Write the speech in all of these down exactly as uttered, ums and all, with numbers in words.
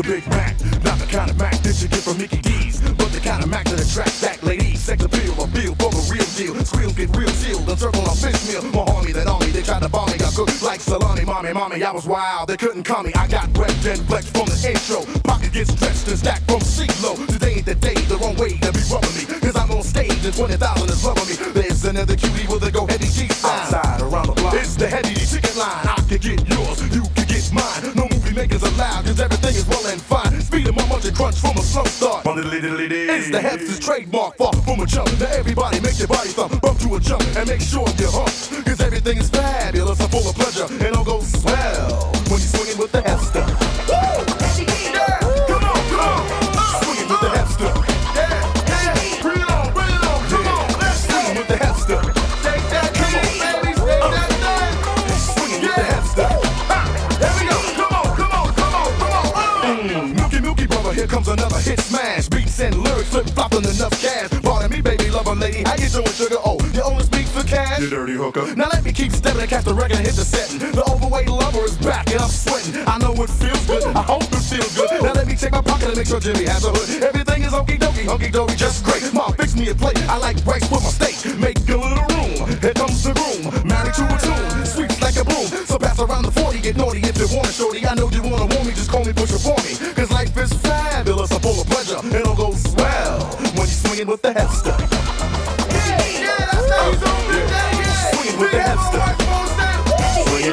Big Mac, not the kind of Mac that you get from Mickey D's, but the kind of Mac that attracts back ladies. Sex appeal, a feel for the real deal. Squeals get real sealed, the circle on fish meal. My homie that on me, they tried to bomb me. I cooked like salami, mommy, mommy. I was wild, they couldn't call me. I got wrecked and flexed from the intro. Pocket gets stretched and stacked from C-Low. Today ain't the day, the wrong way to be rubbing me. Cause I'm on stage and twenty thousand is loving me. There's another cutie with a go heavy G sign. Outside around the block, it's the heavy chicken line. I can get yours, you can get mine. No movie makers allowed, cause everything is well and fine. Speed of my munch and crunch from a slow start. It's the Hepster's trademark, far from a jump. Now everybody make your body thump, bump to a jump, and make sure you hump. Cause everything is fabulous and full of pleasure, and all goes swell when you're swinging with the Hepster. Woo! Yeah! Come on, come on! Uh, swinging with the Hepster. Yeah, yeah! Bring it on, bring it on, come yeah. on! Let's go! Swinging with the Hepster. Take that, come on, baby, take uh, that thing! Swinging yeah. with the Hepster. Ha! Here we go, come on, come on, come on, come on! Uh. Mm, Milky, Milky brother, here comes another hit smash. Beats and lyrics flip-flopping enough cash. Pardon me, baby, lover lady, how you doing, sugar? Oh, you only speak for cash? You dirty hooker. Now let me keep stepping and catch the record and hit the setting. The overweight lover is back and I'm sweating. I know it feels good, I hope it feels good. Now let me check my pocket and make sure Jimmy has a hood. Everything is okie dokie, hunky dory, just great. Mom, fix me a plate, I like rice with my steak. Make a little room, here comes the groom. Married to a tune, sweeps like a broom. So pass around the forty, get naughty if you want it, shorty. I know you wanna want me, just call me, push it for me. Cause life is fabulous, I'm full of pleasure. It all goes swell when you're swinging with the Hepster. Yeah, yeah, that's how you do it, yeah, yeah. Swinging with the Hepster. Swinging.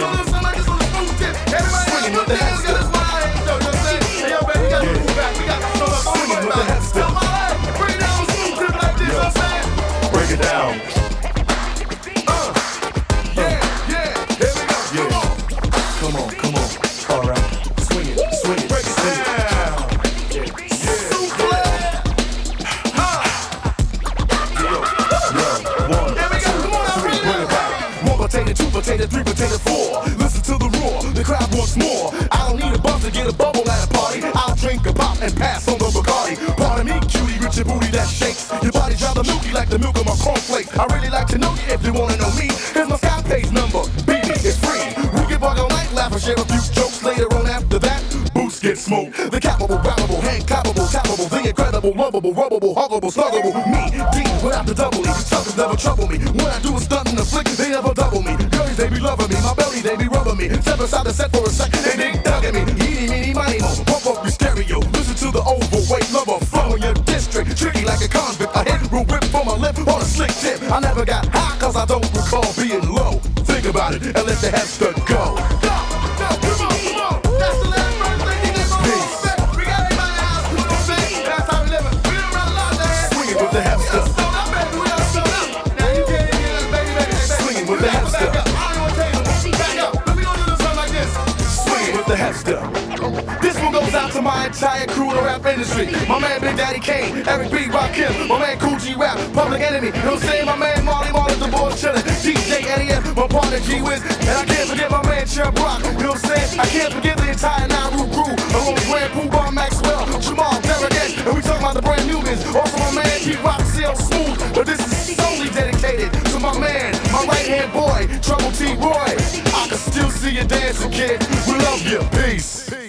Swinging with the Hepster. Hey, yo, baby, we gotta move back. We gotta show up. Swinging with the Hepster. Bring it down, smooth tip like this, you know what I'm saying? Break it down. Uh, yeah, yeah, here we go. Yeah. Come on, come on. All right. Swing it, swing it. Break it down. Souffle. Huh. Yo, yo, one, two, three, bring it back. One potato, two potato, three potato, four. Listen to the roar, the crowd wants more. I don't need a bump to get a bubble at a party. I'll drink a pop and pass on the Bacardi. Pardon me, cutie, with your booty that shakes. Your body's rather milky like the milk of my cornflakes. I really like to know you if you wanna know me. Here's my Sky Page number, baby, it's free. We can bug all night, laugh and share a few jokes. Later on after that, boots get smoked. The capable, rappable, hand clappable, tappable, the incredible, lovable, rubbable, huggable, snuggable. Me, D, without the double E. Suckers never trouble me. When I do a stunt in the flick, they never double me. Girls, they be loving me. My belly, they be rubbing me. Step aside the set for a second, they dig dug at me. Eeny, meeny, miny, mo. Pump up your stereo. Listen to the overweight lover flow in your district. Tricky like a convict. I hit real whip from my lip on a slick tip. I never got high cause I don't recall being low. Think about it and let the Hepster go. Go, go, come on, come on. That's the last first thing you get going on. We got everybody in the house, you know what I'm saying? That's how we live it. We don't run a lot of that. Swinging with the Hepster. We gotta up, baby. We gotta show up. Now you can't even get us, baby, baby, baby. Swinging with the Hepster. Back up. I don't wanna tell you. Back up. Let me go do something like this. Swinging with the Hepster. This one goes out to my entire crew in the rap industry. My man Big Daddy Kane, Eric B. Rakim, my man Cool G Rap, Public Enemy. You know what I'm saying? My man Marley Marley, the boys chillin'. D J Eddie F, my partner G Wiz, and I can't forget my man Chubb Rock. You know what I'm saying? I can't forget the entire Nauru crew, along with Grand Poobah Maxwell, Jamal, Derek S, and we talking about the brand new biz. Also my man Pete Rock, C L Smooth, but this is solely dedicated to my man, my right hand boy, Trouble T Roy. I can still see you dancing, kid. We love you. Peace.